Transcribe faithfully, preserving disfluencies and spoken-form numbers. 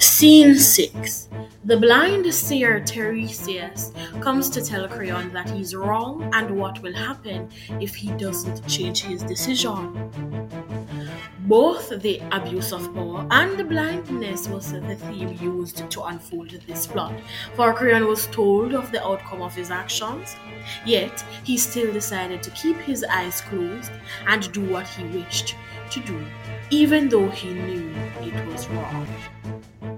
Scene six. The blind seer Tiresias comes to tell Creon that he's wrong and what will happen if he doesn't change his decision. Both the abuse of power and the blindness was the theme used to unfold this plot, for Creon was told of the outcome of his actions, yet he still decided to keep his eyes closed and do what he wished to do, even though he knew it was wrong.